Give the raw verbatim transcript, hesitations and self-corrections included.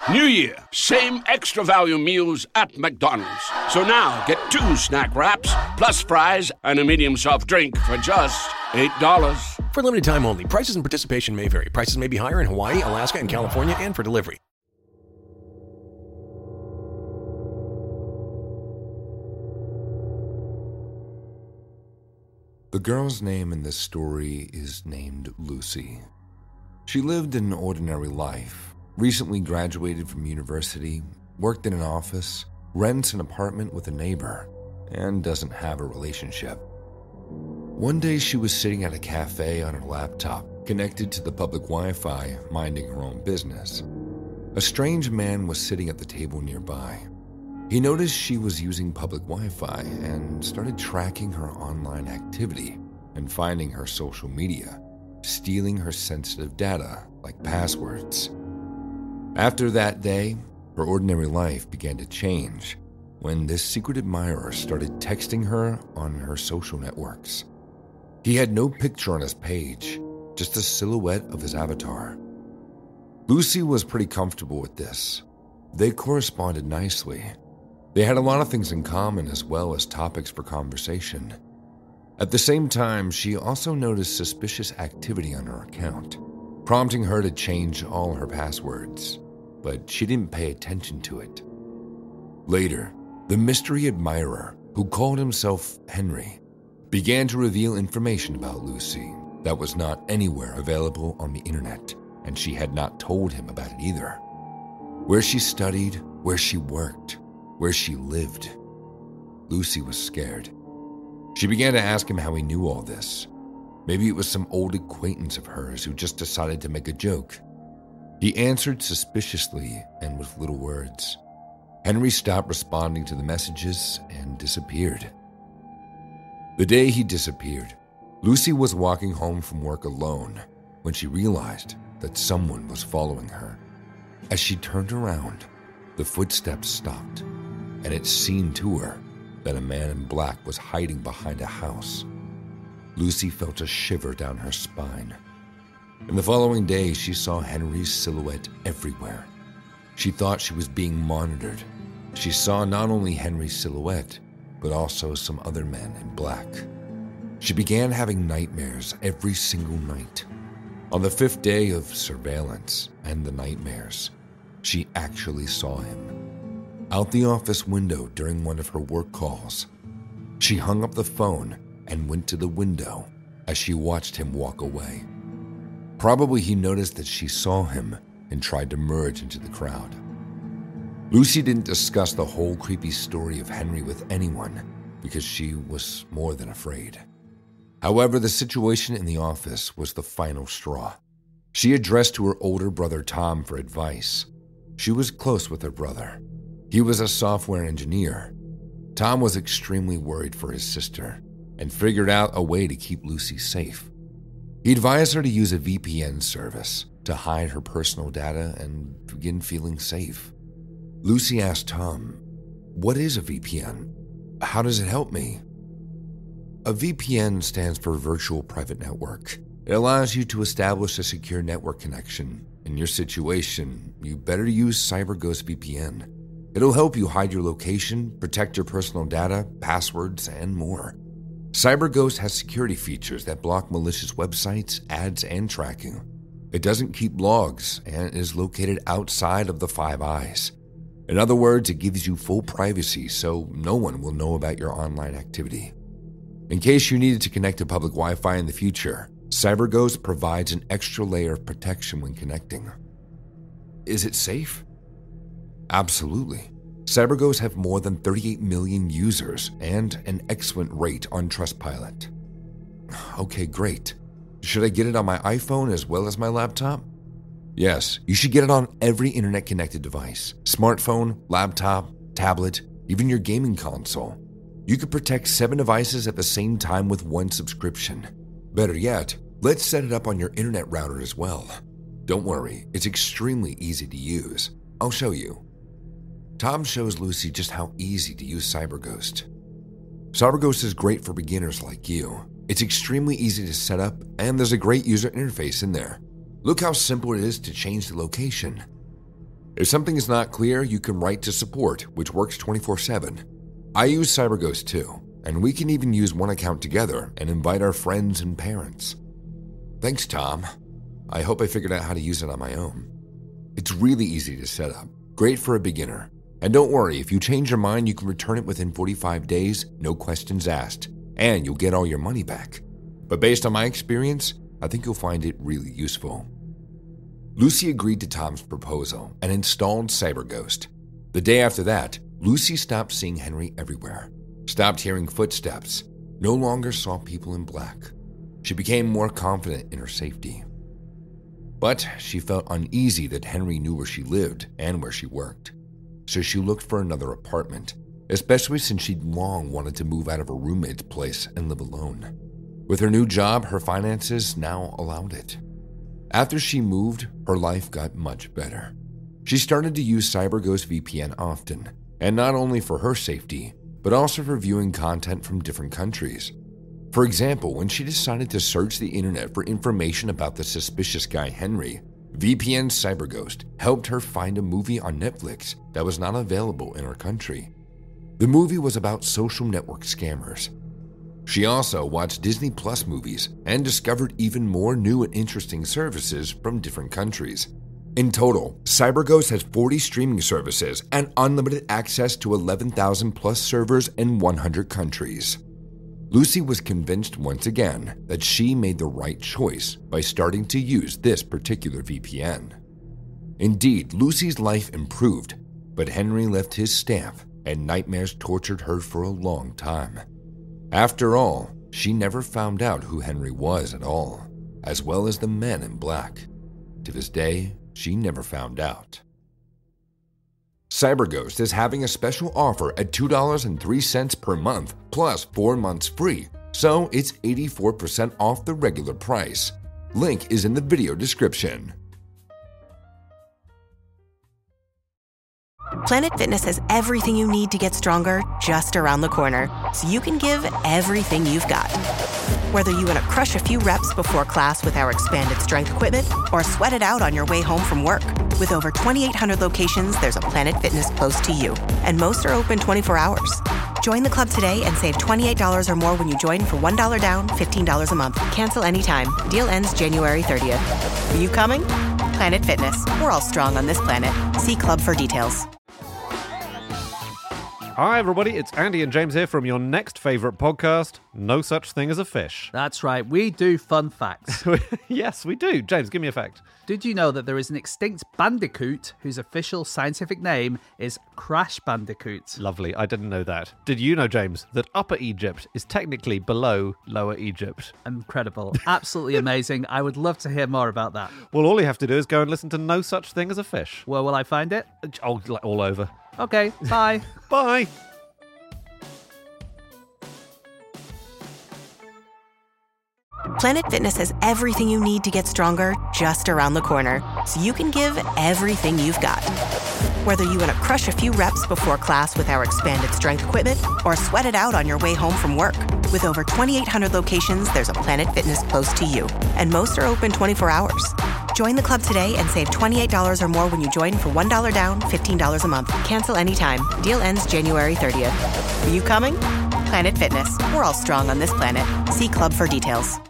New Year, same extra value meals at McDonald's. So now get two snack wraps, plus fries, and a medium soft drink for just eight dollars. For limited time only. Prices and participation may vary. Prices may be higher in Hawaii, Alaska, and California, and for delivery. The girl's name in this story is named Lucy. She lived an ordinary life, recently graduated from university, worked in an office, rents an apartment with a neighbor, and doesn't have a relationship. One day she was sitting at a cafe on her laptop, connected to the public Wi-Fi, minding her own business. A strange man was sitting at the table nearby. He noticed she was using public Wi-Fi and started tracking her online activity and finding her social media, stealing her sensitive data like passwords. After that day, her ordinary life began to change when this secret admirer started texting her on her social networks. He had no picture on his page, just a silhouette of his avatar. Lucy was pretty comfortable with this. They corresponded nicely. They had a lot of things in common as well as topics for conversation. At the same time, she also noticed suspicious activity on her account, prompting her to change all her passwords, but she didn't pay attention to it. Later, the mystery admirer, who called himself Henry, began to reveal information about Lucy that was not anywhere available on the internet, and she had not told him about it either. Where she studied, where she worked, where she lived. Lucy was scared. She began to ask him how he knew all this. Maybe it was some old acquaintance of hers who just decided to make a joke. He answered suspiciously and with little words. Henry stopped responding to the messages and disappeared. The day he disappeared, Lucy was walking home from work alone when she realized that someone was following her. As she turned around, the footsteps stopped, and it seemed to her that a man in black was hiding behind a house. Lucy felt a shiver down her spine. In the following day, she saw Henry's silhouette everywhere. She thought she was being monitored. She saw not only Henry's silhouette, but also some other men in black. She began having nightmares every single night. On the fifth day of surveillance and the nightmares, she actually saw him out the office window during one of her work calls. She hung up the phone and went to the window as she watched him walk away. Probably he noticed that she saw him and tried to merge into the crowd. Lucy didn't discuss the whole creepy story of Henry with anyone because she was more than afraid. However, the situation in the office was the final straw. She addressed to her older brother Tom for advice. She was close with her brother. He was a software engineer. Tom was extremely worried for his sister and figured out a way to keep Lucy safe. He advised her to use a V P N service to hide her personal data and begin feeling safe. Lucy asked Tom, "What is a V P N? How does it help me?" A V P N stands for Virtual Private Network. It allows you to establish a secure network connection. In your situation, you better use CyberGhost V P N. It'll help you hide your location, protect your personal data, passwords, and more. CyberGhost has security features that block malicious websites, ads, and tracking. It doesn't keep logs and is located outside of the Five Eyes. In other words, it gives you full privacy so no one will know about your online activity. In case you needed to connect to public Wi-Fi in the future, CyberGhost provides an extra layer of protection when connecting. Is it safe? Absolutely. CyberGhost have more than thirty-eight million users and an excellent rate on Trustpilot. Okay, great. Should I get it on my iPhone as well as my laptop? Yes, you should get it on every internet-connected device. Smartphone, laptop, tablet, even your gaming console. You could protect seven devices at the same time with one subscription. Better yet, let's set it up on your internet router as well. Don't worry, it's extremely easy to use. I'll show you. Tom shows Lucy just how easy to use CyberGhost. CyberGhost is great for beginners like you. It's extremely easy to set up, and there's a great user interface in there. Look how simple it is to change the location. If something is not clear, you can write to support, which works twenty-four seven. I use CyberGhost too, and we can even use one account together and invite our friends and parents. Thanks, Tom. I hope I figured out how to use it on my own. It's really easy to set up, great for a beginner. And don't worry, if you change your mind, you can return it within forty-five days, no questions asked, and you'll get all your money back. But based on my experience, I think you'll find it really useful. Lucy agreed to Tom's proposal and installed CyberGhost. The day after that, Lucy stopped seeing Henry everywhere, stopped hearing footsteps, no longer saw people in black. She became more confident in her safety. But she felt uneasy that Henry knew where she lived and where she worked. So she looked for another apartment, especially since she'd long wanted to move out of her roommate's place and live alone. With her new job, her finances now allowed it. After she moved, her life got much better. She started to use CyberGhost V P N often, and not only for her safety, but also for viewing content from different countries. For example, when she decided to search the internet for information about the suspicious guy Henry, V P N CyberGhost helped her find a movie on Netflix that was not available in her country. The movie was about social network scammers. She also watched Disney Plus movies and discovered even more new and interesting services from different countries. In total, CyberGhost has forty streaming services and unlimited access to eleven thousand plus servers in one hundred countries. Lucy was convinced once again that she made the right choice by starting to use this particular V P N. Indeed, Lucy's life improved, but Henry left his stamp and nightmares tortured her for a long time. After all, she never found out who Henry was at all, as well as the men in black. To this day, she never found out. CyberGhost is having a special offer at two dollars and three cents per month plus four months free, so it's eighty-four percent off the regular price. Link is in the video description. Planet Fitness has everything you need to get stronger just around the corner, so you can give everything you've got. Whether you want to crush a few reps before class with our expanded strength equipment or sweat it out on your way home from work. With over twenty-eight hundred locations, there's a Planet Fitness close to you, and most are open twenty-four hours. Join the club today and save twenty-eight dollars or more when you join for one dollar down, fifteen dollars a month. Cancel anytime. Deal ends January thirtieth. Are you coming? Planet Fitness. We're all strong on this planet. See club for details. Hi everybody, it's Andy and James here from your next favourite podcast, No Such Thing as a Fish. That's right, we do fun facts. Yes, we do. James, give me a fact. Did you know that there is an extinct bandicoot whose official scientific name is Crash Bandicoot? Lovely, I didn't know that. Did you know, James, that Upper Egypt is technically below Lower Egypt? Incredible. Absolutely amazing. I would love to hear more about that. Well, all you have to do is go and listen to No Such Thing as a Fish. Where will I find it? Oh, like all over. Okay, bye. Bye. Planet Fitness has everything you need to get stronger just around the corner, so you can give everything you've got. Whether you want to crush a few reps before class with our expanded strength equipment or sweat it out on your way home from work. With over twenty-eight hundred locations, there's a Planet Fitness close to you, and most are open twenty-four hours. Join the club today and save twenty-eight dollars or more when you join for one dollar down, fifteen dollars a month. Cancel anytime. Deal ends January thirtieth. Are you coming? Planet Fitness. We're all strong on this planet. See club for details.